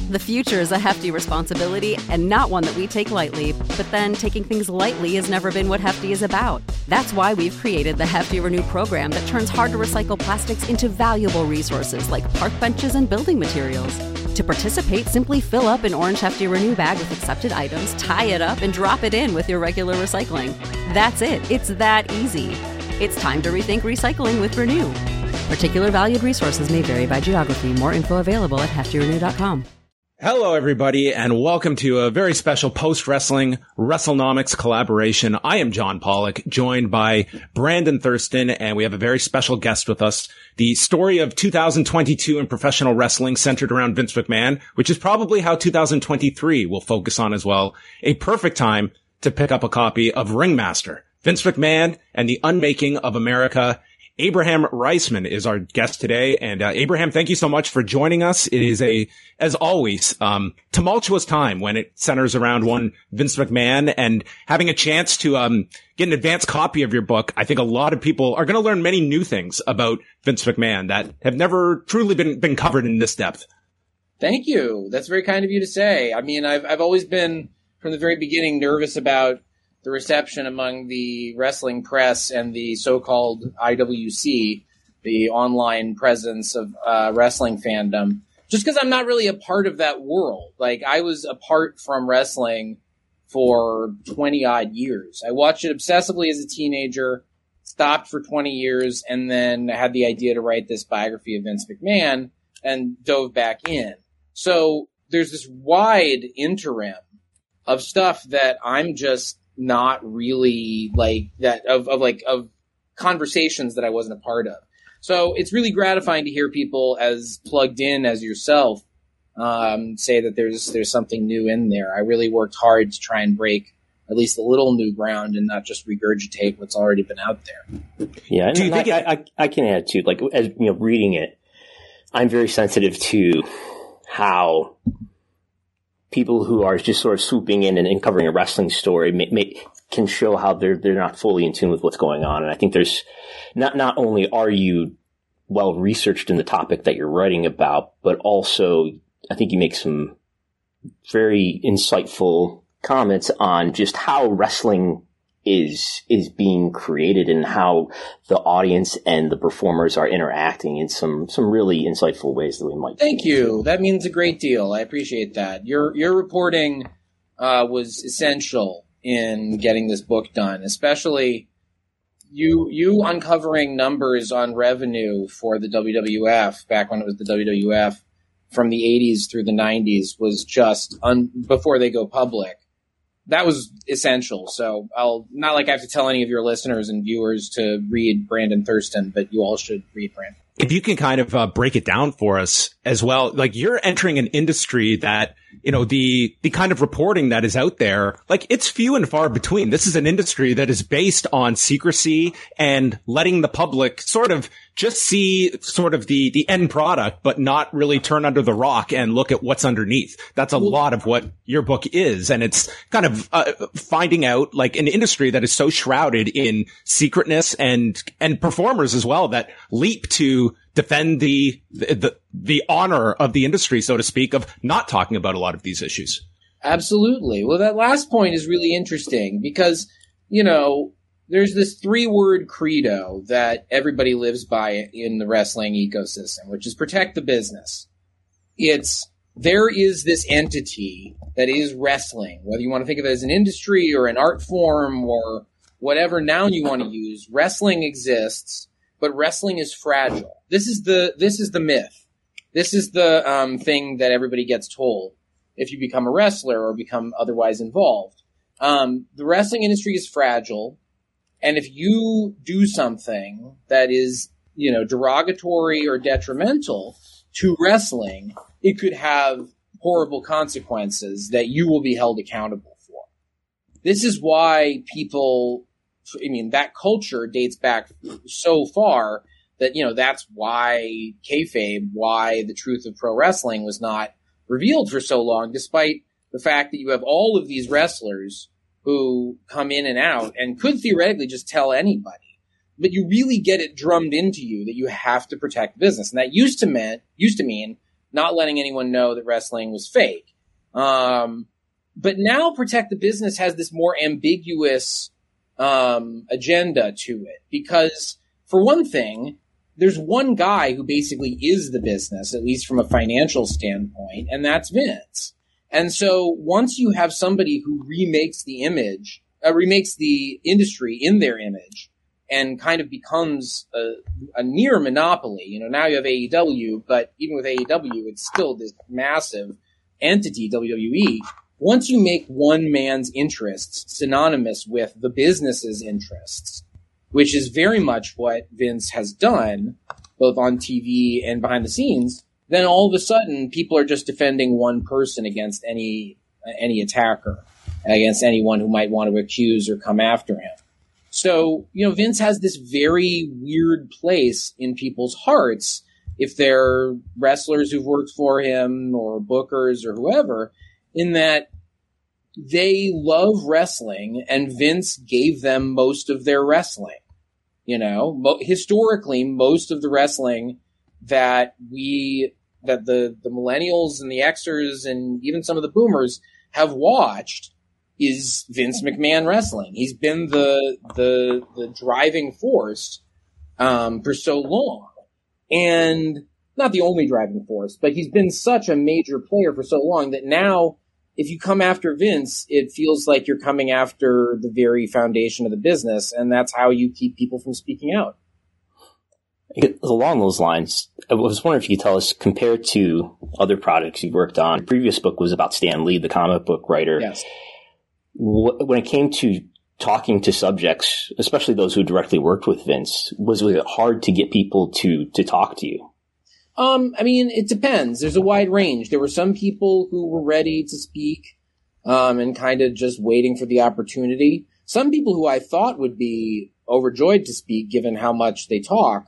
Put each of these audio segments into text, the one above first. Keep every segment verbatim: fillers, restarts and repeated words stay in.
The future is a hefty responsibility and not one that we take lightly, but then taking things lightly has never been what Hefty is about. That's why we've created the Hefty Renew program that turns hard-to-recycle plastics into valuable resources like park benches and building materials. To participate, simply fill up an orange Hefty Renew bag with accepted items, tie it up, and drop it in with your regular recycling. That's it. It's that easy. It's time to rethink recycling with Renew. Particular valued resources may vary by geography. More info available at hefty renew dot com. Hello, everybody, and welcome to a very special post-wrestling WrestleNomics collaboration. I am John Pollock, joined by Brandon Thurston, and we have a very special guest with us. The story of two thousand twenty-two in professional wrestling centered around Vince McMahon, which is probably how two thousand twenty-three will focus on as well. A perfect time to pick up a copy of Ringmaster, Vince McMahon and the Unmaking of America. Abraham Reisman is our guest today. And uh, Abraham, thank you so much for joining us. It is a, as always, um, tumultuous time when it centers around one Vince McMahon, and having a chance to um, get an advanced copy of your book. I think a lot of people are going to learn many new things about Vince McMahon that have never truly been, been covered in this depth. Thank you. That's very kind of you to say. I mean, I've, I've always been, from the very beginning, nervous about the reception among the wrestling press and the so-called I W C, the online presence of uh, wrestling fandom, just because I'm not really a part of that world. Like, I was apart from wrestling for twenty-odd years. I watched it obsessively as a teenager, stopped for twenty years, and then had the idea to write this biography of Vince McMahon and dove back in. So there's this wide interim of stuff that I'm just not really like that of, of like of conversations that I wasn't a part of. So it's really gratifying to hear people as plugged in as yourself um, say that there's there's something new in there. I really worked hard to try and break at least a little new ground and not just regurgitate what's already been out there. Yeah, and, and I, I, I can add too. Like, as you know, reading it, I'm very sensitive to how people who are just sort of swooping in and, and covering a wrestling story may, may, can show how they're they're not fully in tune with what's going on. And I think there's not not only are you well researched in the topic that you're writing about, but also I think you make some very insightful comments on just how wrestling is is being created and how the audience and the performers are interacting in some some really insightful ways that we might. Thank you. That means a great deal. I appreciate that. Your your reporting uh, was essential in getting this book done, especially you you uncovering numbers on revenue for the W W F back when it was the W W F from the eighties through the nineties was just un- before they go public. That was essential. So I'll not like I have to tell any of your listeners and viewers to read Brandon Thurston, but you all should read Brandon. If you can kind of uh, break it down for us as well, like you're entering an industry that, you know, the, the kind of reporting that is out there, like it's few and far between. This is an industry that is based on secrecy and letting the public sort of just see sort of the, the end product, but not really turn under the rock and look at what's underneath. That's a lot of what your book is. And it's kind of uh, finding out like an industry that is so shrouded in secretness and, and performers as well that leap to defend the, the, the honor of the industry, so to speak, of not talking about a lot of these issues. Absolutely. Well, that last point is really interesting because, you know, there's this three-word credo that everybody lives by in the wrestling ecosystem, which is protect the business. It's there is this entity that is wrestling, whether you want to think of it as an industry or an art form or whatever noun you want to use. Wrestling exists, but wrestling is fragile. This is the this is the myth. This is the um, thing that everybody gets told if you become a wrestler or become otherwise involved. Um, the wrestling industry is fragile. And if you do something that is, you know, derogatory or detrimental to wrestling, it could have horrible consequences that you will be held accountable for. This is why people, I mean, that culture dates back so far that, you know, that's why kayfabe, why the truth of pro wrestling was not revealed for so long, despite the fact that you have all of these wrestlers who come in and out and could theoretically just tell anybody. But you really get it drummed into you that you have to protect business. And that used to mean, used to mean not letting anyone know that wrestling was fake. Um, but now Protect the Business has this more ambiguous um, agenda to it because, for one thing, there's one guy who basically is the business, at least from a financial standpoint, and that's Vince. And so once you have somebody who remakes the image, uh, remakes the industry in their image, and kind of becomes a, a near monopoly. You know, now you have A E W, but even with A E W, it's still this massive entity, W W E. Once you make one man's interests synonymous with the business's interests, which is very much what Vince has done, both on T V and behind the scenes, then all of a sudden people are just defending one person against any any attacker, against anyone who might want to accuse or come after him. So, you know, Vince has this very weird place in people's hearts if they're wrestlers who've worked for him or bookers or whoever, in that they love wrestling and Vince gave them most of their wrestling. You know, mo- historically, most of the wrestling that we, that the, the millennials and the Xers and even some of the boomers have watched is Vince McMahon wrestling. He's been the the the driving force um, for so long, and not the only driving force, but he's been such a major player for so long that now, if you come after Vince, it feels like you're coming after the very foundation of the business, and that's how you keep people from speaking out. Along those lines, I was wondering if you could tell us, compared to other products you've worked on, the previous book was about Stan Lee, the comic book writer. Yes. When it came to talking to subjects, especially those who directly worked with Vince, was it hard to get people to, to talk to you? Um, I mean, it depends. There's a wide range. There were some people who were ready to speak, um, and kind of just waiting for the opportunity. Some people who I thought would be overjoyed to speak, given how much they talk,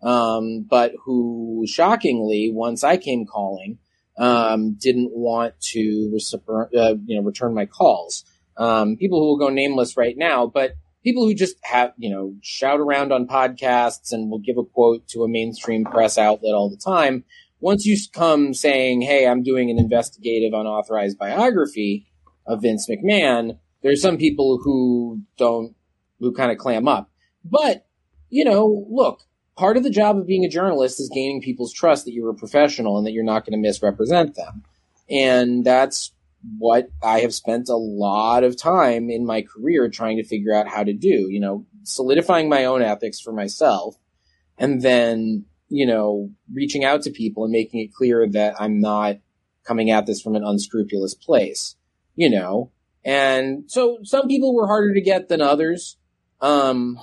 um, but who, shockingly, once I came calling, um, didn't want to recipro- uh, you know, return my calls. Um, people who will go nameless right now, but people who just have, you know, shout around on podcasts and will give a quote to a mainstream press outlet all the time. Once you come saying, hey, I'm doing an investigative unauthorized biography of Vince McMahon, there's some people who don't, who kind of clam up. But, you know, look, part of the job of being a journalist is gaining people's trust that you're a professional and that you're not going to misrepresent them. And that's what I have spent a lot of time in my career trying to figure out how to do, you know, solidifying my own ethics for myself, and then, you know, reaching out to people and making it clear that I'm not coming at this from an unscrupulous place, you know. And so some people were harder to get than others. Um,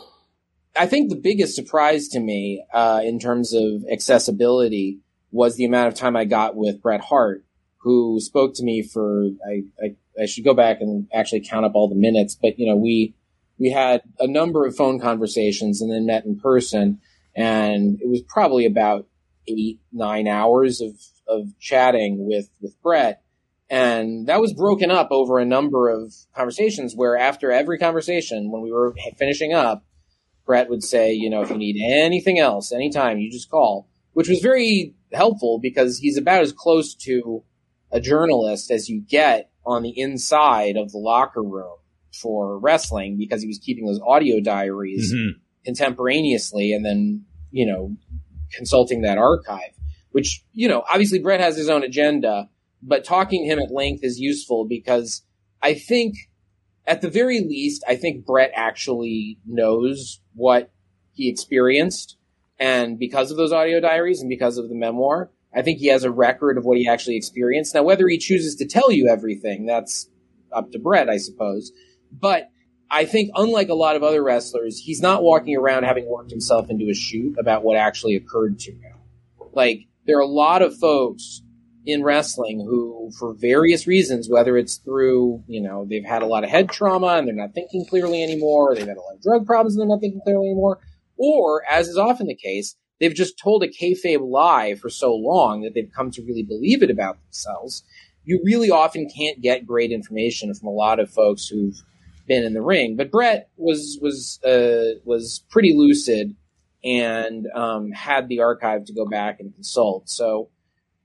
I think the biggest surprise to me, uh, in terms of accessibility was the amount of time I got with Bret Hart, who spoke to me for, I, I, I should go back and actually count up all the minutes, but, you know, we, we had a number of phone conversations and then met in person, and it was probably about eight, nine hours of, of chatting with, with Bret. And that was broken up over a number of conversations where after every conversation, when we were finishing up, Bret would say, you know, if you need anything else, anytime, you just call, which was very helpful because he's about as close to a journalist as you get on the inside of the locker room for wrestling, because he was keeping those audio diaries mm-hmm. contemporaneously and then, you know, consulting that archive, which, you know, obviously Bret has his own agenda, but talking to him at length is useful because I think at the very least, I think Bret actually knows what he experienced. And because of those audio diaries and because of the memoir, I think he has a record of what he actually experienced. Now, whether he chooses to tell you everything, that's up to Bret, I suppose. But I think, unlike a lot of other wrestlers, he's not walking around having worked himself into a shoot about what actually occurred to him. Like, there are a lot of folks in wrestling who, for various reasons, whether it's through, you know, they've had a lot of head trauma and they're not thinking clearly anymore, or they've had a lot of drug problems and they're not thinking clearly anymore, or, as is often the case, they've just told a kayfabe lie for so long that they've come to really believe it about themselves. You really often can't get great information from a lot of folks who've been in the ring. But Bret was was uh, was pretty lucid and um, had the archive to go back and consult. So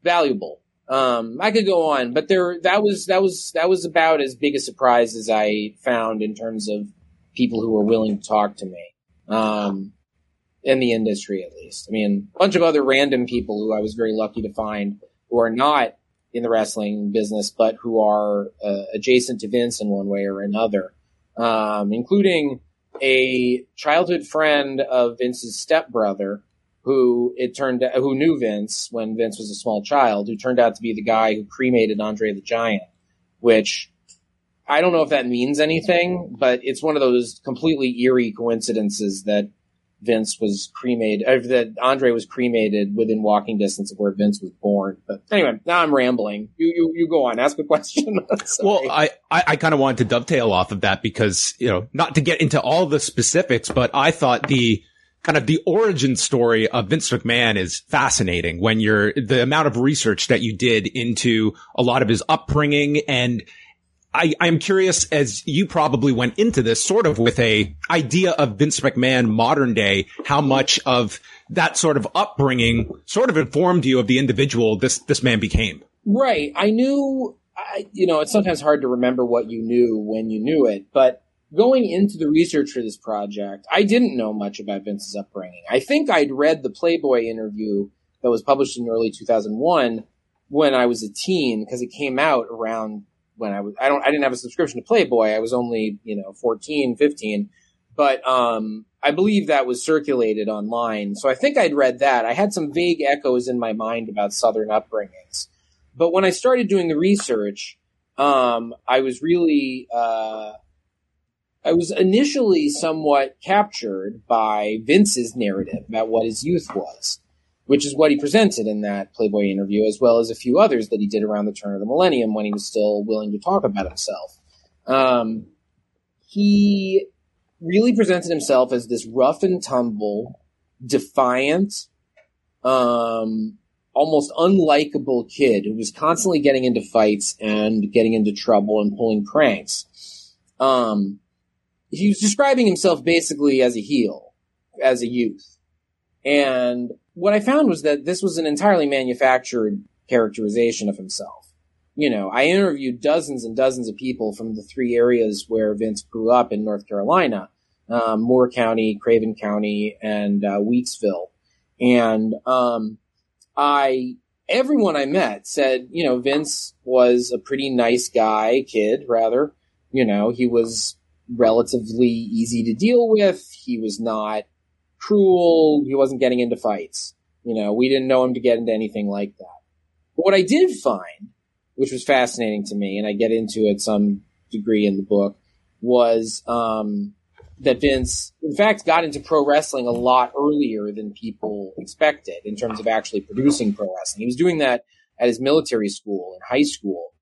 valuable. Um, I could go on, but there, that was, that was, that was about as big a surprise as I found in terms of people who were willing to talk to me. Um, in the industry, at least. I mean, a bunch of other random people who I was very lucky to find who are not in the wrestling business, but who are uh, adjacent to Vince in one way or another, um, including a childhood friend of Vince's stepbrother, who it turned out, who knew Vince when Vince was a small child, who turned out to be the guy who cremated Andre the Giant, which I don't know if that means anything, but it's one of those completely eerie coincidences that Vince was cremated, uh, that Andre was cremated within walking distance of where Vince was born. But anyway, now I'm rambling. You you you go on. Ask a question. Well, I, I, I kind of wanted to dovetail off of that because, you know, not to get into all the specifics, but I thought the kind of the origin story of Vince McMahon is fascinating when you're the amount of research that you did into a lot of his upbringing. And I, I'm curious, as you probably went into this sort of with a idea of Vince McMahon modern day, how much of that sort of upbringing sort of informed you of the individual this, this man became. Right. I knew, I, you know, it's sometimes hard to remember what you knew when you knew it, but going into the research for this project, I didn't know much about Vince's upbringing. I think I'd read the Playboy interview that was published in early two thousand one when I was a teen, because it came out around when I was, I don't, I didn't have a subscription to Playboy. I was only, you know, fourteen, fifteen, but, um, I believe that was circulated online. So I think I'd read that. I had some vague echoes in my mind about Southern upbringings, but when I started doing the research, um, I was really, uh, I was initially somewhat captured by Vince's narrative about what his youth was, which is what he presented in that Playboy interview, as well as a few others that he did around the turn of the millennium when he was still willing to talk about himself. Um, he really presented himself as this rough and tumble, defiant, um, almost unlikable kid who was constantly getting into fights and getting into trouble and pulling pranks. Um, he was describing himself basically as a heel, as a youth. And what I found was that this was an entirely manufactured characterization of himself. You know, I interviewed dozens and dozens of people from the three areas where Vince grew up in North Carolina, um, Moore County, Craven County, and uh, Weeksville. And um, I, everyone I met said, you know, Vince was a pretty nice guy, kid, rather. You know, he was relatively easy to deal with. He was not cruel. He wasn't getting into fights. You know, we didn't know him to get into anything like that. But what I did find, which was fascinating to me, and I get into it some degree in the book, was um, that Vince, in fact, got into pro wrestling a lot earlier than people expected in terms of actually producing pro wrestling. He was doing that at his military school in high school,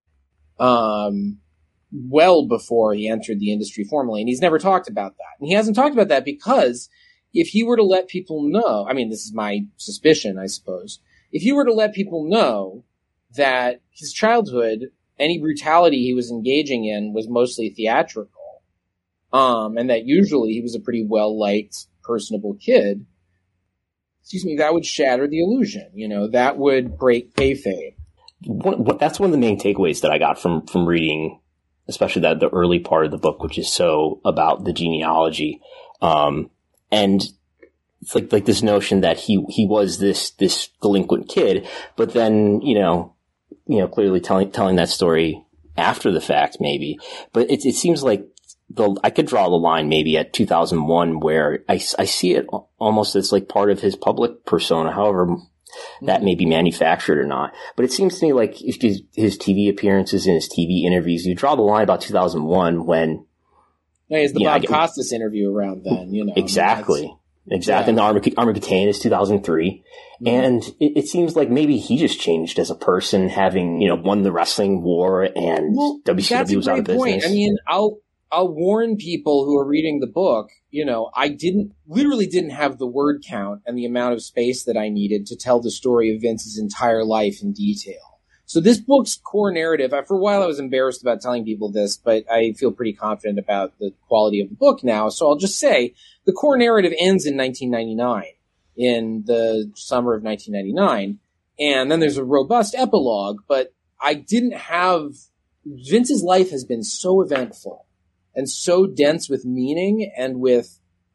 um, well before he entered the industry formally. And he's never talked about that. And he hasn't talked about that because if he were to let people know, I mean, this is my suspicion, I suppose, if he were to let people know that his childhood, any brutality he was engaging in was mostly theatrical, um, and that usually he was a pretty well-liked, personable kid, excuse me, that would shatter the illusion. You know, that would break kayfabe. One, that's one of the main takeaways that I got from, from reading, especially that the early part of the book, which is so about the genealogy. Um, and it's like, like this notion that he, he was this, this delinquent kid, but then, you know, you know, clearly telling, telling that story after the fact, maybe, but it, it seems like the, I could draw the line maybe at two thousand one where I, I see it almost as like part of his public persona, however that may be manufactured or not. But it seems to me like if his, his T V appearances and his T V interviews, you draw the line about two thousand one when. There's the Bob know, Costas interview around then, you know. Exactly. I mean, exactly. Yeah. And the Armageddon is two thousand three. Mm-hmm. And it, it seems like maybe he just changed as a person, having, you know, won the wrestling war and well, W C W was out of business. Point. I mean, I'll, I'll warn people who are reading the book, you know, I didn't, literally didn't have the word count and the amount of space that I needed to tell the story of Vince's entire life in detail. So this book's core narrative, for a while I was embarrassed about telling people this, but I feel pretty confident about the quality of the book now. So I'll just say the core narrative ends in nineteen ninety-nine, in the summer of nineteen ninety-nine. And then there's a robust epilogue, but I didn't have, Vince's life has been so eventful and so dense with meaning and with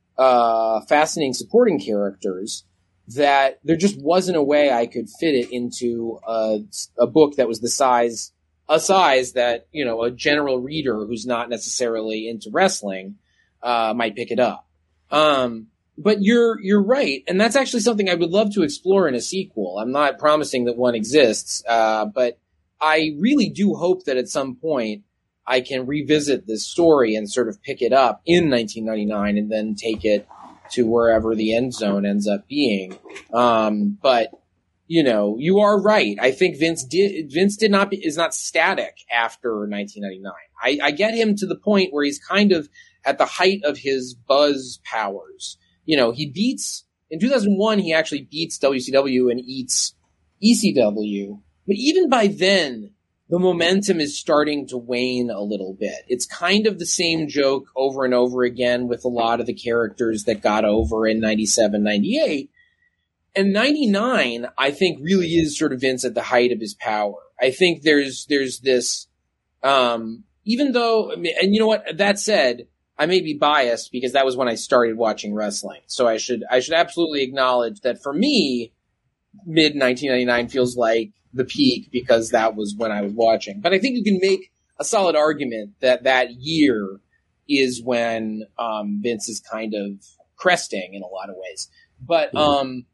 uh, fascinating supporting characters that there just wasn't a way I could fit it into a, a book that was the size, a size that, you know, a general reader who's not necessarily into wrestling uh, might pick it up. Um, but you're you're right, and that's actually something I would love to explore in a sequel. I'm not promising that one exists, uh, but I really do hope that at some point I can revisit this story and sort of pick it up in nineteen ninety-nine and then take it to wherever the end zone ends up being. Um, but, you know, you are right. I think Vince did, Vince did not be, is not static after nineteen ninety-nine. I, I get him to the point where he's kind of at the height of his buzz powers. You know, he beats, in two thousand one, he actually beats W C W and eats E C W. But even by then, the momentum is starting to wane a little bit. It's kind of the same joke over and over again with a lot of the characters that got over in ninety-seven, ninety-eight. And ninety-nine, I think, really is sort of Vince at the height of his power. I think there's there's this, um, even though, and you know what, that said, I may be biased because that was when I started watching wrestling. So I should I should absolutely acknowledge that for me, mid nineteen ninety-nine feels like the peak because that was when I was watching. But I think you can make a solid argument that that year is when um, Vince is kind of cresting in a lot of ways. But um,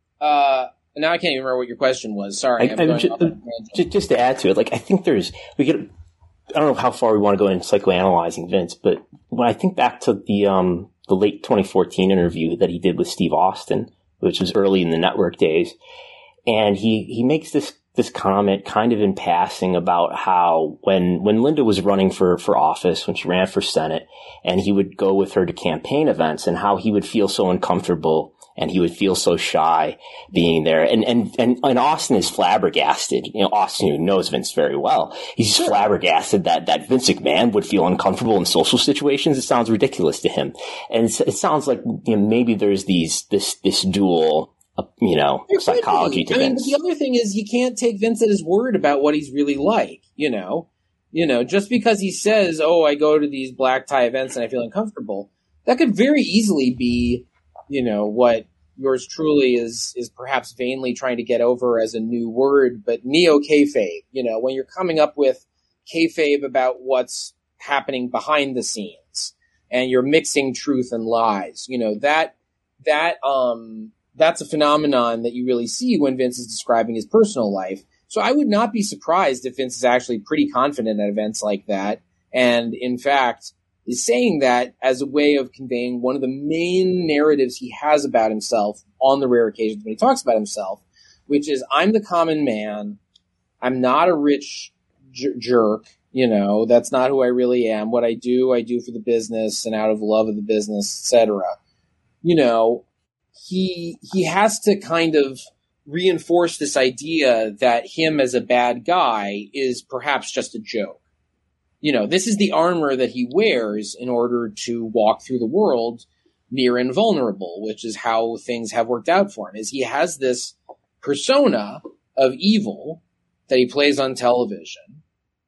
uh, now I can't even remember what your question was. Sorry. I, I'm going just, off on a tangent. just to add to it, like I think there's we could. I don't know how far we want to go in psychoanalyzing Vince, but when I think back to the um, the late twenty fourteen interview that he did with Steve Austin, which was early in the network days, and he, he makes this this comment kind of in passing about how when when Linda was running for, for office, when she ran for Senate, and he would go with her to campaign events, and how he would feel so uncomfortable and he would feel so shy being there. And, and, and, and Austin is flabbergasted. You know, Austin, who knows Vince very well, he's just flabbergasted that, that Vince McMahon would feel uncomfortable in social situations. It sounds ridiculous to him. And it's, it sounds like, you know, maybe there's these, this, this dual, uh, you know, There psychology to I mean, Vince. the other thing is you can't take Vince at his word about what he's really like, you know? You know, just because he says, oh, I go to these black tie events and I feel uncomfortable, that could very easily be, you know, what yours truly is is perhaps vainly trying to get over as a new word, but neo-kayfabe. You know, when you're coming up with kayfabe about what's happening behind the scenes, and you're mixing truth and lies, you know, that that um that's a phenomenon that you really see when Vince is describing his personal life. So I would not be surprised if Vince is actually pretty confident at events like that, and in fact is saying that as a way of conveying one of the main narratives he has about himself on the rare occasions when he talks about himself, which is, I'm the common man. I'm not a rich j- jerk. You know, that's not who I really am. What I do, I do for the business and out of love of the business, et cetera. You know, he, he has to kind of reinforce this idea that him as a bad guy is perhaps just a joke. You know, this is the armor that he wears in order to walk through the world near invulnerable, which is how things have worked out for him, is he has this persona of evil that he plays on television,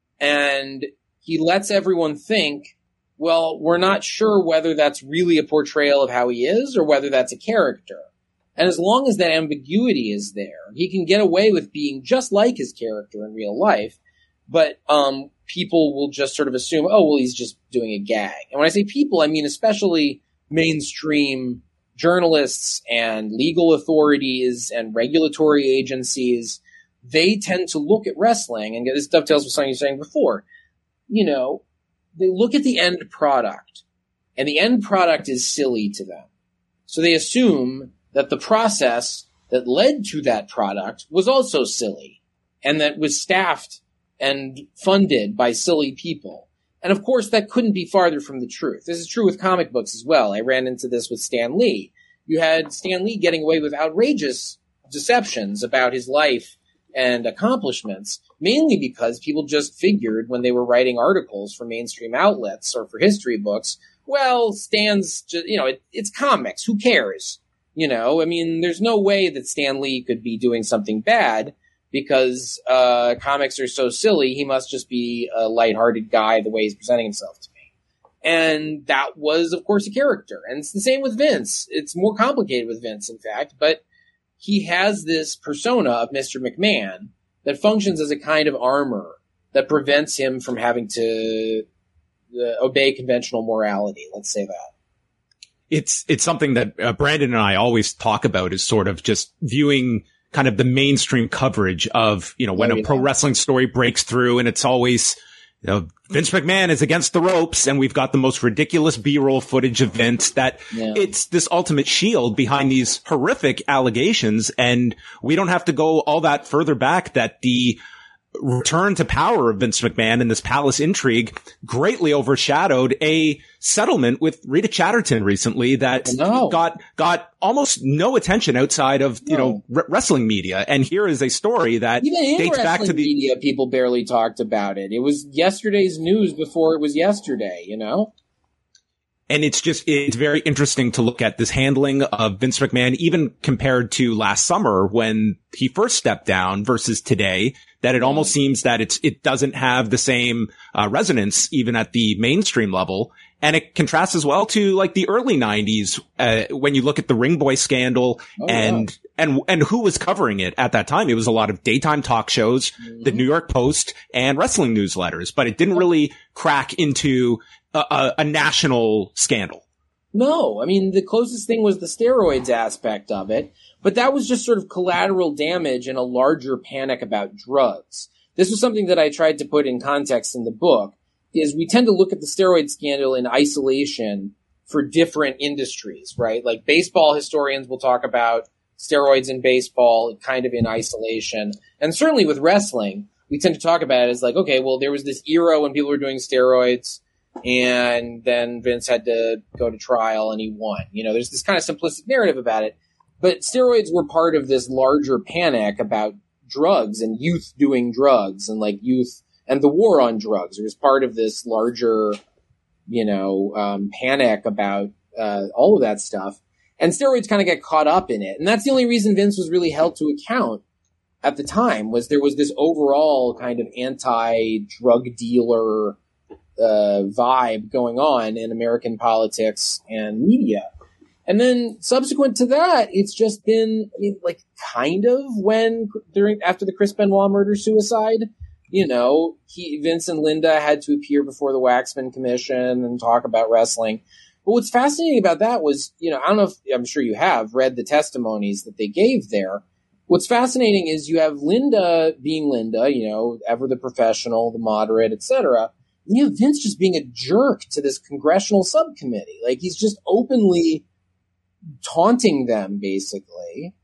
and he lets everyone think, well, we're not sure whether that's really a portrayal of how he is or whether that's a character. And as long as that ambiguity is there, he can get away with being just like his character in real life, but um people will just sort of assume, oh, well, he's just doing a gag. And when I say people, I mean especially mainstream journalists and legal authorities and regulatory agencies. They tend to look at wrestling, and this dovetails with something you were saying before. You know, they look at the end product, and the end product is silly to them. So they assume that the process that led to that product was also silly, and that was staffed and funded by silly people. And of course, that couldn't be farther from the truth. This is true with comic books as well. I ran into this with Stan Lee. You had Stan Lee getting away with outrageous deceptions about his life and accomplishments, mainly because people just figured when they were writing articles for mainstream outlets or for history books, well, Stan's just, you know, it, it's comics. Who cares? You know, I mean, there's no way that Stan Lee could be doing something bad because uh, comics are so silly. He must just be a lighthearted guy the way he's presenting himself to me. And that was, of course, a character. And it's the same with Vince. It's more complicated with Vince, in fact. But he has this persona of Mister McMahon that functions as a kind of armor that prevents him from having to uh, obey conventional morality. Let's say that. It's it's something that uh, Brandon and I always talk about, is sort of just viewing kind of the mainstream coverage of, you know, when oh, a yeah. pro wrestling story breaks through, and it's always, you know, Vince McMahon is against the ropes, and we've got the most ridiculous B-roll footage of Vince, that yeah. it's this ultimate shield behind these horrific allegations. And we don't have to go all that further back that the return to power of Vince McMahon and this palace intrigue greatly overshadowed a settlement with Rita Chatterton recently that no. got got almost no attention outside of, you no. know, r- wrestling media. And here is a story that Even in dates back to the media. People barely talked about it. It was yesterday's news before it was yesterday, you know? And it's just, it's very interesting to look at this handling of Vince McMahon, even compared to last summer when he first stepped down versus today, that it almost seems that it's, it doesn't have the same uh, resonance even at the mainstream level. And it contrasts as well to like the early nineties, uh, when you look at the Ring Boy scandal oh, and, yeah. and, and who was covering it at that time. It was a lot of daytime talk shows, mm-hmm. the New York Post, and wrestling newsletters, but it didn't really crack into a, a, a national scandal. No, I mean, the closest thing was the steroids aspect of it, but that was just sort of collateral damage in a larger panic about drugs. This was something that I tried to put in context in the book, is we tend to look at the steroid scandal in isolation for different industries, right? Like baseball historians will talk about steroids in baseball kind of in isolation. And certainly with wrestling, we tend to talk about it as like, okay, well, there was this era when people were doing steroids, and then Vince had to go to trial and he won. You know, there's this kind of simplistic narrative about it. But steroids were part of this larger panic about drugs and youth doing drugs and like youth and the war on drugs. It was part of this larger, you know, um, panic about uh, all of that stuff. And steroids kind of get caught up in it. And that's the only reason Vince was really held to account at the time, was there was this overall kind of anti-drug dealer uh, vibe going on in American politics and media. And then subsequent to that, it's just been I mean, like kind of when during after the Chris Benoit murder suicide, you know, he, Vince and Linda had to appear before the Waxman Commission and talk about wrestling. But what's fascinating about that was, you know, I don't know if I'm sure you have read the testimonies that they gave there. What's fascinating is you have Linda being Linda, you know, ever the professional, the moderate, et cetera. And you have Vince just being a jerk to this congressional subcommittee. Like he's just openly taunting them, basically.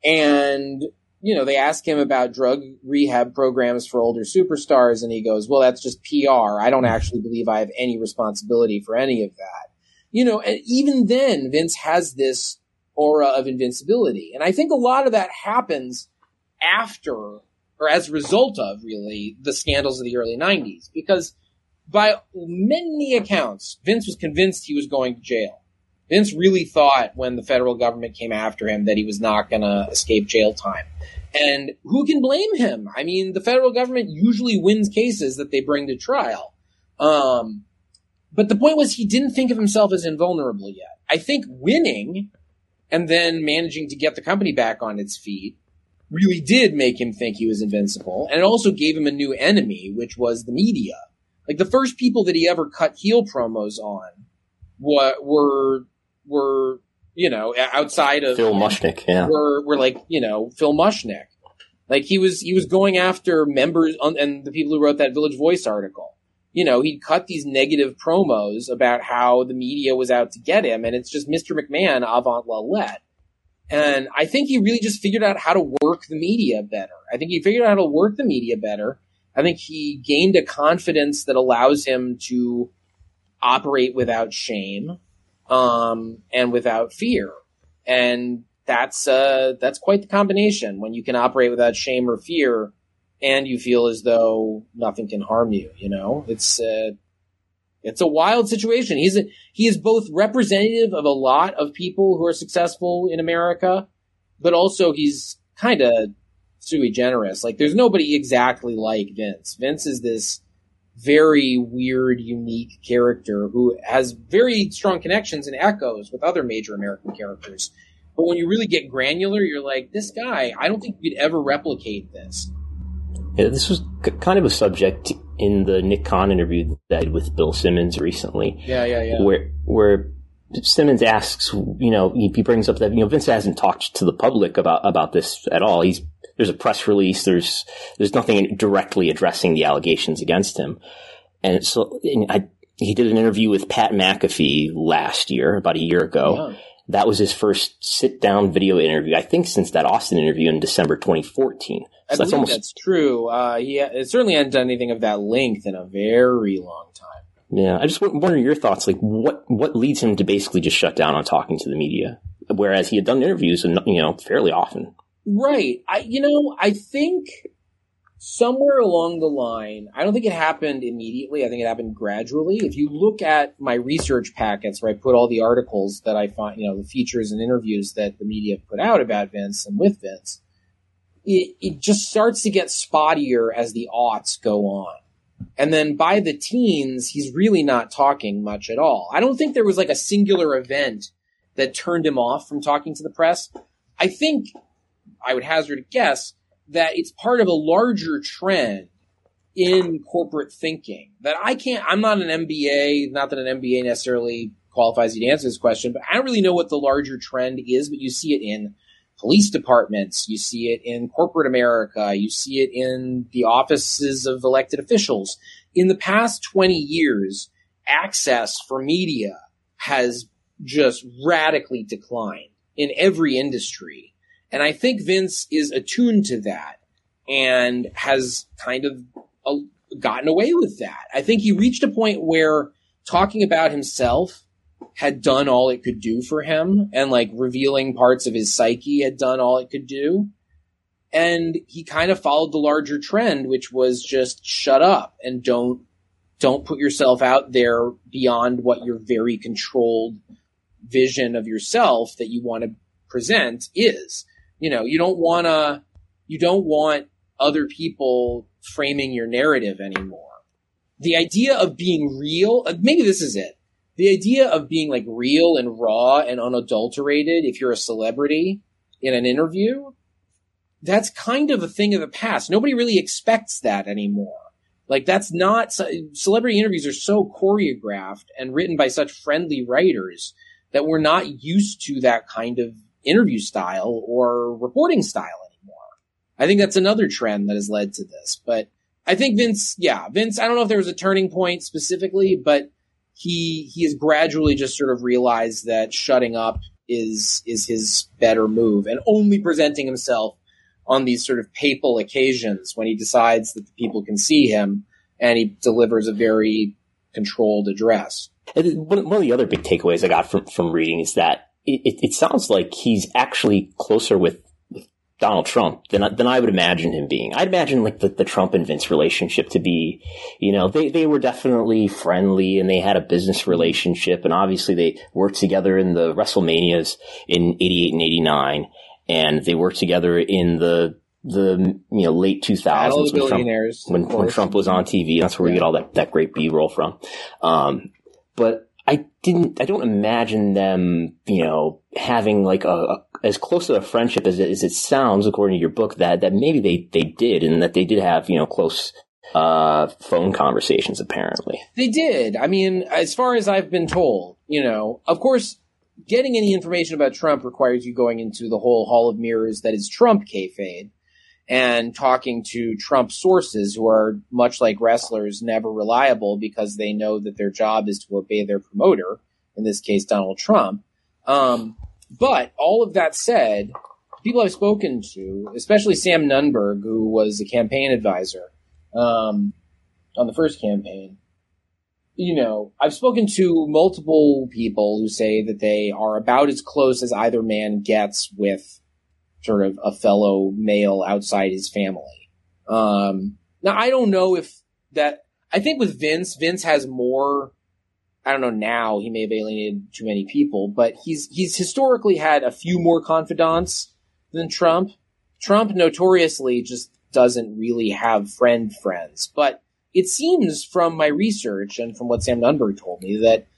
And, you know, they ask him about drug rehab programs for older superstars, and he goes, well, that's just P R. I don't actually believe I have any responsibility for any of that. You know, and even then, Vince has this aura of invincibility. And I think a lot of that happens after, or as a result of, really, the scandals of the early nineties. Because by many accounts, Vince was convinced he was going to jail. Vince really thought when the federal government came after him that he was not going to escape jail time. And who can blame him? I mean, the federal government usually wins cases that they bring to trial. Um, but the point was he didn't think of himself as invulnerable yet. I think winning and then managing to get the company back on its feet really did make him think he was invincible. And it also gave him a new enemy, which was the media. Like the first people that he ever cut heel promos on were, were were, you know, outside of Phil Mushnick, yeah. Were, were like, you know, Phil Mushnick. Like he was, he was going after members on, and the people who wrote that Village Voice article. You know, he'd cut these negative promos about how the media was out to get him, and it's just Mister McMahon avant la lettre. And I think he really just figured out how to work the media better. I think he figured out how to work the media better. I think he gained a confidence that allows him to operate without shame. Um, and without fear. And that's, uh, that's quite the combination when you can operate without shame or fear and you feel as though nothing can harm you, you know? It's, uh, It's a wild situation. He's a, he is both representative of a lot of people who are successful in America, but also he's kind of sui generis. Like, there's nobody exactly like Vince. Vince is this very weird, unique character who has very strong connections and echoes with other major American characters. But when you really get granular, you're like, this guy, I don't think you could ever replicate this. Yeah, this was c- kind of a subject in the Nick Khan interview that I did with Bill Simmons recently. Yeah, yeah, yeah. Where, where Simmons asks, you know, he brings up that, you know, Vince hasn't talked to the public about, about this at all. He's, there's a press release. There's, there's nothing directly addressing the allegations against him. And so and I, he did an interview with Pat McAfee last year, about a year ago. Yeah. That was his first sit-down video interview, I think, since that Austin interview in December twenty fourteen. So I that's believe almost, that's true. Uh, he it certainly hadn't done anything of that length in a very long time. Yeah, I just wonder your thoughts. Like, what what leads him to basically just shut down on talking to the media, whereas he had done interviews, and you know, fairly often. Right. I, you know, I think somewhere along the line, I don't think it happened immediately. I think it happened gradually. If you look at my research packets where I put all the articles that I find, you know, the features and interviews that the media put out about Vince and with Vince, it, it just starts to get spottier as the aughts go on. And then by the teens, he's really not talking much at all. I don't think there was like a singular event that turned him off from talking to the press. I think I would hazard a guess that it's part of a larger trend in corporate thinking that I can't, I'm not an M B A, not that an M B A necessarily qualifies you to answer this question, but I don't really know what the larger trend is, but you see it in police departments, you see it in corporate America, you see it in the offices of elected officials. In the past twenty years, access for media has just radically declined in every industry. And I think Vince is attuned to that and has kind of uh, gotten away with that. I think he reached a point where talking about himself had done all it could do for him, and like revealing parts of his psyche had done all it could do. And he kind of followed the larger trend, which was just shut up and don't, don't put yourself out there beyond what your very controlled vision of yourself that you want to present is. You know, you don't want to, you don't want other people framing your narrative anymore. The idea of being real, maybe this is it. The idea of being like real and raw and unadulterated, if you're a celebrity in an interview, that's kind of a thing of the past. Nobody really expects that anymore. Like, that's not, celebrity interviews are so choreographed and written by such friendly writers that we're not used to that kind of interview style or reporting style anymore. I think that's another trend that has led to this. But I think Vince, yeah, Vince, I don't know if there was a turning point specifically, but he he has gradually just sort of realized that shutting up is is his better move, and only presenting himself on these sort of papal occasions when he decides that the people can see him and he delivers a very controlled address. One of the other big takeaways I got from, from reading is that It, it, it sounds like he's actually closer with Donald Trump than than I would imagine him being. I'd imagine like the, the Trump and Vince relationship to be, you know, they, they were definitely friendly and they had a business relationship, and obviously they worked together in the WrestleManias in eighty-eight and eighty-nine, and they worked together in the the you know late two thousands when Trump, when, when Trump was on T V. That's where yeah. we get all that, that great B-roll from. Um, but I didn't, I don't imagine them, you know, having like a, a as close to a friendship as it, as it sounds, according to your book, that, that maybe they, they did, and that they did have, you know, close, uh, phone conversations, apparently. They did. I mean, as far as I've been told, you know, of course, getting any information about Trump requires you going into the whole hall of mirrors that is Trump kayfabe, and talking to Trump sources who are, much like wrestlers, never reliable because they know that their job is to obey their promoter, in this case, Donald Trump. Um, but all of that said, people I've spoken to, especially Sam Nunberg, who was a campaign advisor um, on the first campaign, you know, I've spoken to multiple people who say that they are about as close as either man gets with sort of a fellow male outside his family. Um, now, I don't know if that, I think with Vince, Vince has more I don't know now, he may have alienated too many people, but he's he's historically had a few more confidants than Trump. Trump notoriously just doesn't really have friend friends. But it seems from my research and from what Sam Nunberg told me that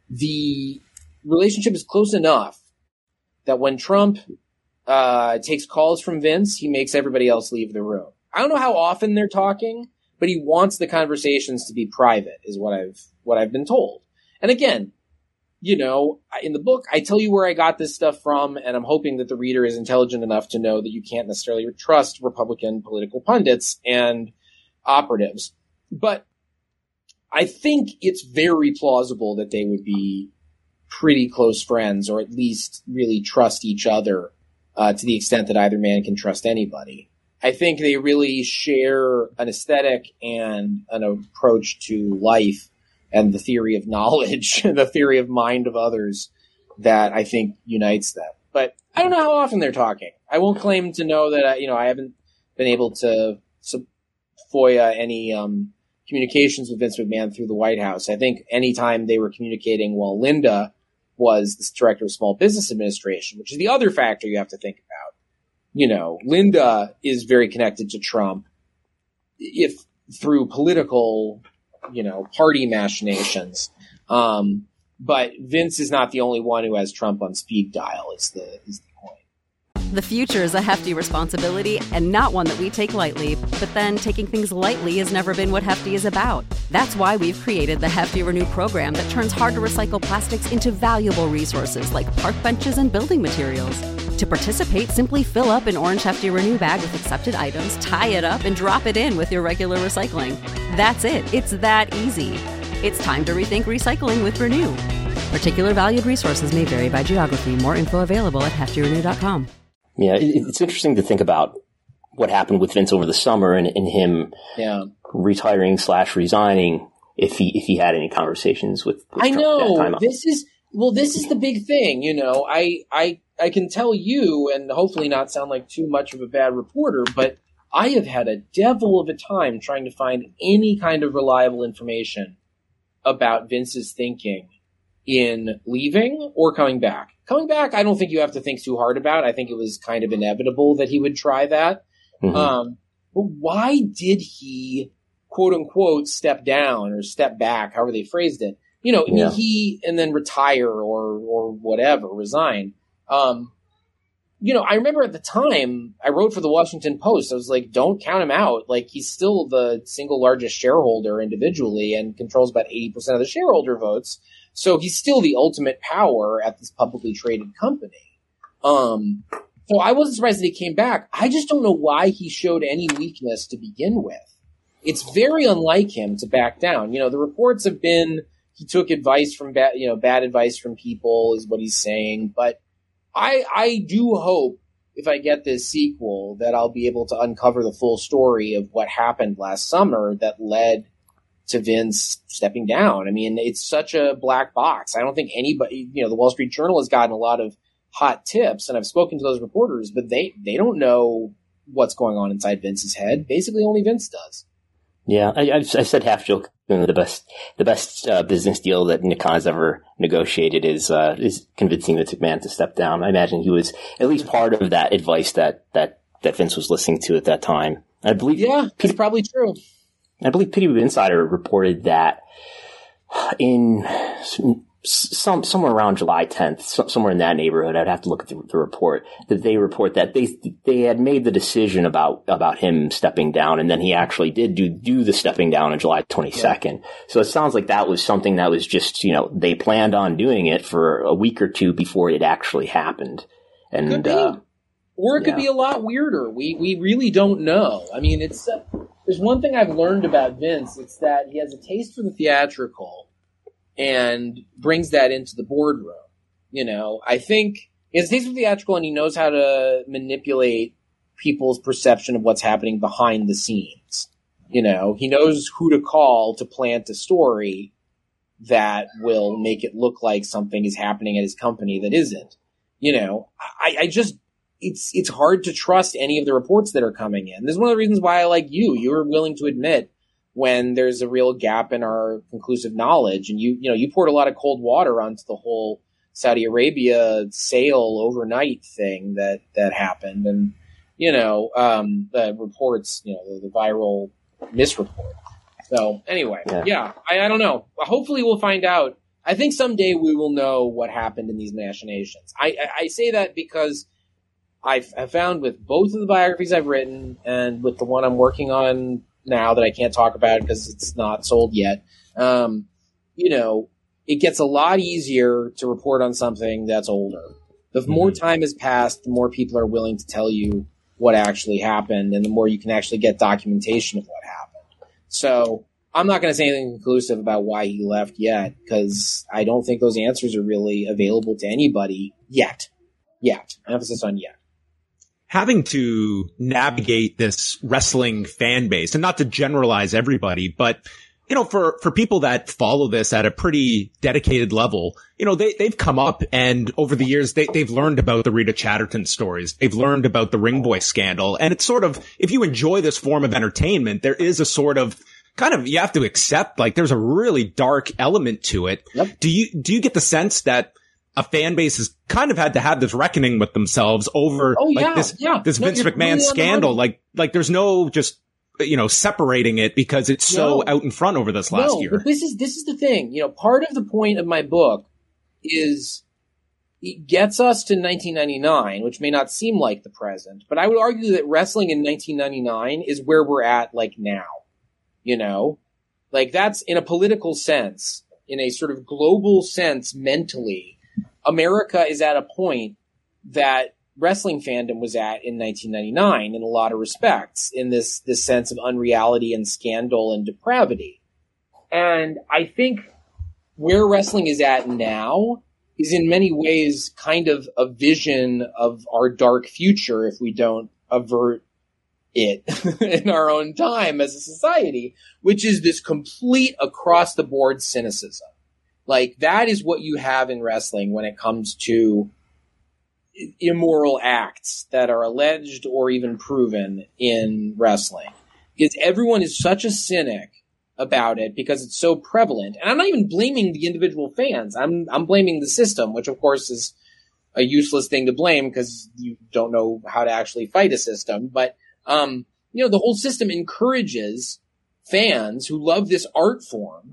the relationship is close enough that when Trump uh, takes calls from Vince, he makes everybody else leave the room. I don't know how often they're talking, but he wants the conversations to be private, is what I've what I've been told. And again, you know, in the book, I tell you where I got this stuff from, and I'm hoping that the reader is intelligent enough to know that you can't necessarily trust Republican political pundits and operatives. But I think it's very plausible that they would be pretty close friends, or at least really trust each other uh, to the extent that either man can trust anybody. I think they really share an aesthetic and an approach to life and the theory of knowledge, the theory of mind of others that I think unites them. But I don't know how often they're talking. I won't claim to know that, I, you know, I haven't been able to FOIA any um, communications with Vince McMahon through the White House. I think anytime they were communicating while Linda was the director of Small Business Administration, which is the other factor you have to think about. You know, Linda is very connected to Trump, if through political, you know, party machinations. Um, but Vince is not the only one who has Trump on speed dial, is the, is the point. The future is a hefty responsibility and not one that we take lightly, but then taking things lightly has never been what Hefty is about. That's why we've created the Hefty Renew program that turns hard to recycle plastics into valuable resources like park benches and building materials. To participate, simply fill up an orange Hefty Renew bag with accepted items, tie it up, and drop it in with your regular recycling. That's it. It's that easy. It's time to rethink recycling with Renew. Particular valued resources may vary by geography. More info available at hefty renew dot com. Yeah, it's interesting to think about what happened with Vince over the summer and, and him yeah. retiring slash resigning if he if he had any conversations with, with I Trump know. at that time. This is well, this is the big thing, you know. I I I can tell you, and hopefully not sound like too much of a bad reporter, but I have had a devil of a time trying to find any kind of reliable information about Vince's thinking in leaving or coming back. Coming back, I don't think you have to think too hard about. I think it was kind of inevitable that he would try that. Mm-hmm. Um, but why did he, quote unquote, step down or step back, however they phrased it? You know, yeah. he and then retire or or whatever, resign. Um, you know, I remember at the time I wrote for the Washington Post. I was like, don't count him out. Like, he's still the single largest shareholder individually and controls about eighty percent of the shareholder votes. So he's still the ultimate power at this publicly traded company. Um, so I wasn't surprised that he came back. I just don't know why he showed any weakness to begin with. It's very unlike him to back down. You know, the reports have been he took advice from bad, you know, bad advice from people is what he's saying. But I, I do hope if I get this sequel that I'll be able to uncover the full story of what happened last summer that led to Vince stepping down. I mean, it's such a black box. I don't think anybody, you know, the Wall Street Journal has gotten a lot of hot tips, and I've spoken to those reporters, but they, they don't know what's going on inside Vince's head. Basically, only Vince does. Yeah, I, I've, I said half joke. You know, the best, the best uh, business deal that Nick Khan's ever negotiated is uh, is convincing Vince McMahon to step down. I imagine he was at least part of that advice that that, that Vince was listening to at that time. I believe. Yeah, it's probably true. I believe P W Insider reported that in some somewhere around July tenth, somewhere in that neighborhood. I'd have to look at the, the report. That they report that they they had made the decision about about him stepping down, and then he actually did do do the stepping down on July twenty-second. Yeah. So it sounds like that was something that was just, you know, they planned on doing it for a week or two before it actually happened. And could be. Uh, or it could yeah. be a lot weirder. We we really don't know. I mean, it's uh, there's one thing I've learned about Vince. It's that he has a taste for the theatrical and brings that into the boardroom. You know, I think he has a taste for theatrical and he knows how to manipulate people's perception of what's happening behind the scenes. You know, he knows who to call to plant a story that will make it look like something is happening at his company that isn't. You know, I, I just, it's, it's hard to trust any of the reports that are coming in. This is one of the reasons why I like you. You were willing to admit when there's a real gap in our conclusive knowledge. And you, you know, you poured a lot of cold water onto the whole Saudi Arabia sail overnight thing that, that happened. And, you know, um, the reports, you know, the, the viral misreport. So anyway, yeah, yeah I, I don't know. Hopefully we'll find out. I think someday we will know what happened in these machinations. I, I, I say that because I've, I've found with both of the biographies I've written and with the one I'm working on now that I can't talk about because it's not sold yet, um, you know, it gets a lot easier to report on something that's older. The mm-hmm. more time has passed, the more people are willing to tell you what actually happened, and the more you can actually get documentation of what happened. So I'm not going to say anything conclusive about why he left yet, because I don't think those answers are really available to anybody yet. Yet. Emphasis on yet. Having to navigate this wrestling fan base, and not to generalize everybody, but you know, for, for people that follow this at a pretty dedicated level, you know, they, they've come up and over the years, they, they've learned about the Rita Chatterton stories. They've learned about the Ring Boy scandal. And it's sort of, if you enjoy this form of entertainment, there is a sort of kind of, you have to accept, like, there's a really dark element to it. Yep. Do you, do you get the sense that a fan base has kind of had to have this reckoning with themselves over oh, like yeah, this, yeah. this no, Vince McMahon really scandal? Like, like there's no just, you know, separating it because it's so no. out in front over this last no, year. But this is, this is the thing, you know, part of the point of my book is it gets us to nineteen ninety-nine, which may not seem like the present, but I would argue that wrestling in nineteen ninety-nine is where we're at like now, you know, like that's in a political sense, in a sort of global sense, mentally, America is at a point that wrestling fandom was at in nineteen ninety-nine in a lot of respects, in this, this sense of unreality and scandal and depravity. And I think where wrestling is at now is in many ways kind of a vision of our dark future if we don't avert it in our own time as a society, which is this complete across the board cynicism. Like that is what you have in wrestling when it comes to immoral acts that are alleged or even proven in wrestling. Because everyone is such a cynic about it because it's so prevalent. And I'm not even blaming the individual fans. I'm I'm blaming the system, which of course is a useless thing to blame because you don't know how to actually fight a system. But um, you know, the whole system encourages fans who love this art form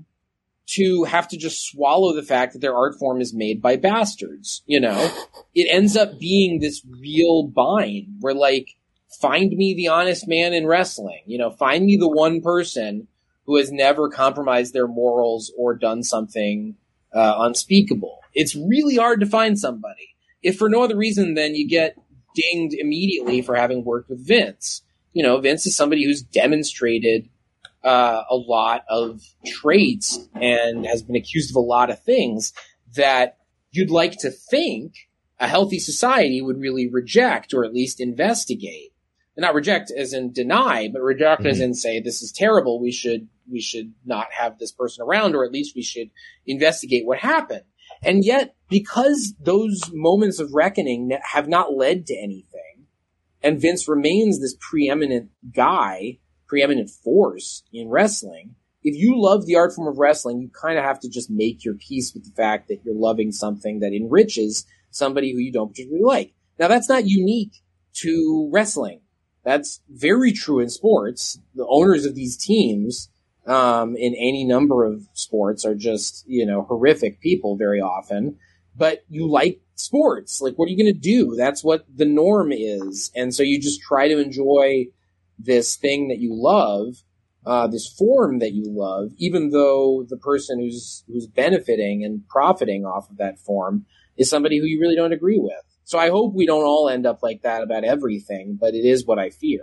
to have to just swallow the fact that their art form is made by bastards, you know? It ends up being this real bind where, like, find me the honest man in wrestling, you know, find me the one person who has never compromised their morals or done something uh, unspeakable. It's really hard to find somebody. If for no other reason than you get dinged immediately for having worked with Vince. You know, Vince is somebody who's demonstrated Uh, a lot of traits and has been accused of a lot of things that you'd like to think a healthy society would really reject or at least investigate. And not reject as in deny, but reject mm-hmm. as in say, this is terrible. We should, we should not have this person around, or at least we should investigate what happened. And yet, because those moments of reckoning have not led to anything, and Vince remains this preeminent guy, preeminent force in wrestling, if you love the art form of wrestling, you kind of have to just make your peace with the fact that you're loving something that enriches somebody who you don't particularly like. Now, that's not unique to wrestling. That's very true in sports. The owners of these teams, um, in any number of sports are just, you know, horrific people very often. But you like sports. Like, what are you going to do? That's what the norm is. And so you just try to enjoy this thing that you love, uh, this form that you love, even though the person who's, who's benefiting and profiting off of that form is somebody who you really don't agree with. So I hope we don't all end up like that about everything, but it is what I fear.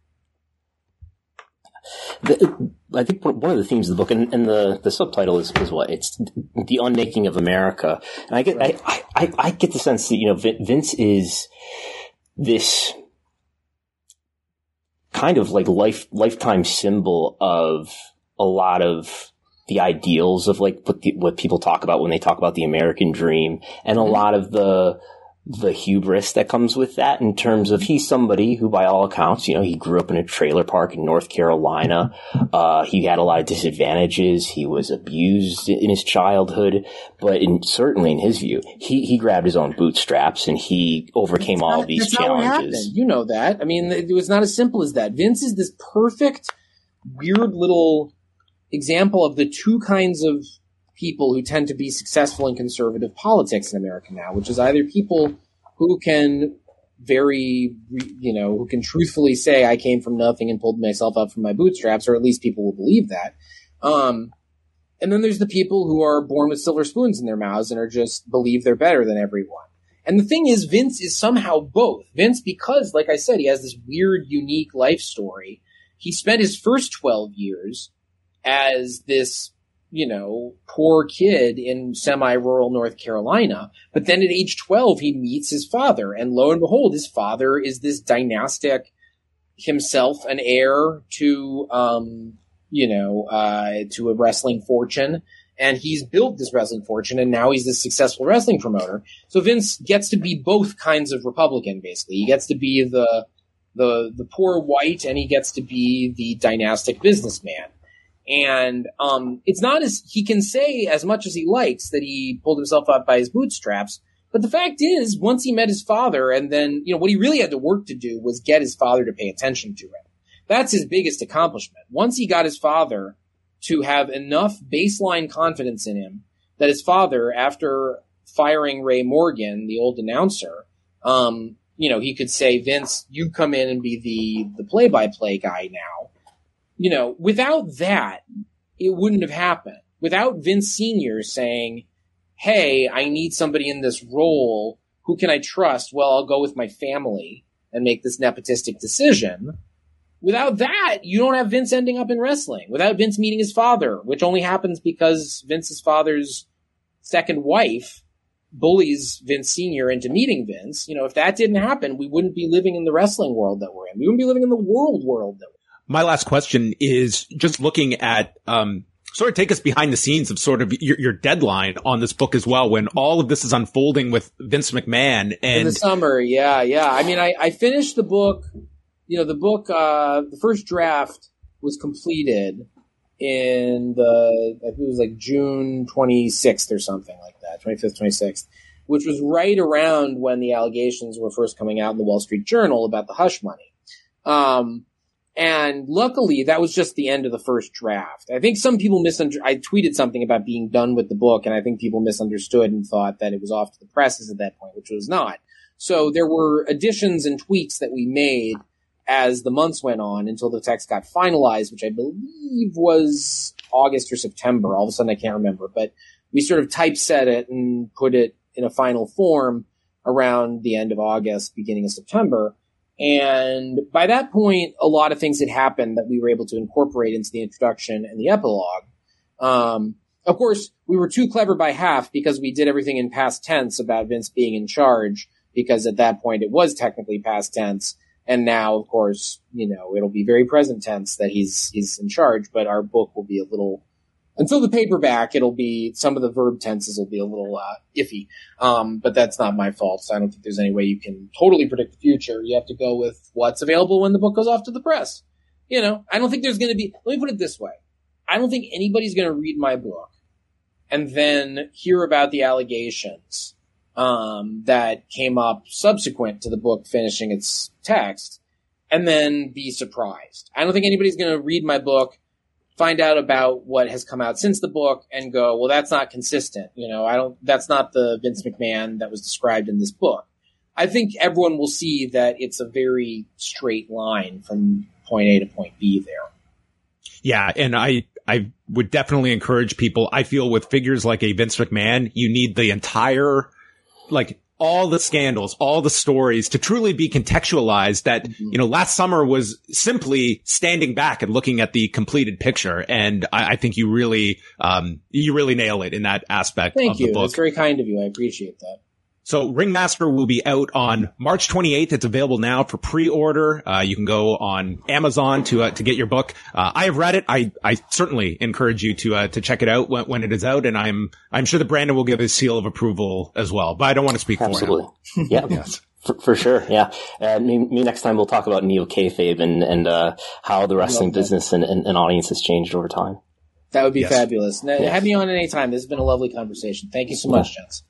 The, I think one of the themes of the book, and, and the, the subtitle is, is what? It's The Unmaking of America. And I get, right. I, I, I get the sense that, you know, Vince is this kind of like life, lifetime symbol of a lot of the ideals of like what, the, what people talk about when they talk about the American dream, and a lot of the, the hubris that comes with that in terms of he's somebody who, by all accounts, you know, he grew up in a trailer park in North Carolina. Uh, he had a lot of disadvantages. He was abused in his childhood, but in, certainly in his view, he, he grabbed his own bootstraps and he overcame all not, of these that's challenges. You know that. I mean, it was not as simple as that. Vince is this perfect, weird little example of the two kinds of people who tend to be successful in conservative politics in America now, which is either people who can very, you know, who can truthfully say, I came from nothing and pulled myself up from my bootstraps, or at least people will believe that. Um, and then there's the people who are born with silver spoons in their mouths and are just believe they're better than everyone. And the thing is, Vince is somehow both. Vince, because, like I said, he has this weird, unique life story. He spent his first twelve years as this, you know, poor kid in semi-rural North Carolina. But then at age twelve, he meets his father. And lo and behold, his father is this dynastic, himself an heir to, um, you know, uh, to a wrestling fortune. And he's built this wrestling fortune, and now he's this successful wrestling promoter. So Vince gets to be both kinds of Republican, basically. He gets to be the, the, the poor white, and he gets to be the dynastic businessman. And um, it's not as he can say as much as he likes that he pulled himself up by his bootstraps. But the fact is, once he met his father, and then, you know, what he really had to work to do was get his father to pay attention to him. That's his biggest accomplishment. Once he got his father to have enough baseline confidence in him that his father, after firing Ray Morgan, the old announcer, um, you know, he could say, Vince, you come in and be the, the play-by-play guy now. You know, without that, it wouldn't have happened. Without Vince Senior saying, hey, I need somebody in this role. Who can I trust? Well, I'll go with my family and make this nepotistic decision. Without that, you don't have Vince ending up in wrestling. Without Vince meeting his father, which only happens because Vince's father's second wife bullies Vince Senior into meeting Vince. You know, if that didn't happen, we wouldn't be living in the wrestling world that we're in. We wouldn't be living in the world world that we're in. My last question is just looking at, um, sort of take us behind the scenes of sort of your, your deadline on this book as well, when all of this is unfolding with Vince McMahon. And in the summer, yeah, yeah. I mean, I, I finished the book, you know, the book, uh, the first draft was completed in the, I think it was like June twenty-sixth or something like that, twenty-fifth, twenty-sixth, which was right around when the allegations were first coming out in the Wall Street Journal about the hush money. Um, And luckily, that was just the end of the first draft. I think some people misunderstood. I tweeted something about being done with the book, and I think people misunderstood and thought that it was off to the presses at that point, which was not. So there were additions and tweaks that we made as the months went on until the text got finalized, which I believe was August or September. All of a sudden, I can't remember. But we sort of typeset it and put it in a final form around the end of August, beginning of September. And by that point, a lot of things had happened that we were able to incorporate into the introduction and the epilogue. Um, of course, we were too clever by half because we did everything in past tense about Vince being in charge, because at that point it was technically past tense. And now, of course, you know, it'll be very present tense that he's, he's in charge, but our book will be a little, until the paperback, it'll be, some of the verb tenses will be a little uh, iffy. Um, but that's not my fault, so I don't think there's any way you can totally predict the future. You have to go with what's available when the book goes off to the press. You know, I don't think there's going to be, let me put it this way. I don't think anybody's going to read my book and then hear about the allegations um, that came up subsequent to the book finishing its text and then be surprised. I don't think anybody's going to read my book, find out about what has come out since the book and go, well, that's not consistent. You know, I don't, that's not the Vince McMahon that was described in this book. I think everyone will see that it's a very straight line from point A to point B there. Yeah. And I, I would definitely encourage people. I feel with figures like a Vince McMahon, you need the entire, like, all the scandals, all the stories to truly be contextualized. That, mm-hmm. you know, last summer was simply standing back and looking at the completed picture. And I, I think you really, um, you really nail it in that aspect Thank of you. the book. That's very kind of you. I appreciate that. So Ringmaster will be out on March twenty-eighth. It's available now for pre-order. Uh, you can go on Amazon to uh, to get your book. Uh, I have read it. I I certainly encourage you to uh, to check it out when, when it is out, and I'm I'm sure that Brandon will give his seal of approval as well. But I don't want to speak Absolutely. for him. Yeah. Yes. For, for sure, yeah. Uh, maybe, maybe next time we'll talk about neo kayfabe and and uh, how the wrestling business and, and, and audience has changed over time. That would be yes. fabulous. Now, yes. Have me on any time. This has been a lovely conversation. Thank you so much, gents.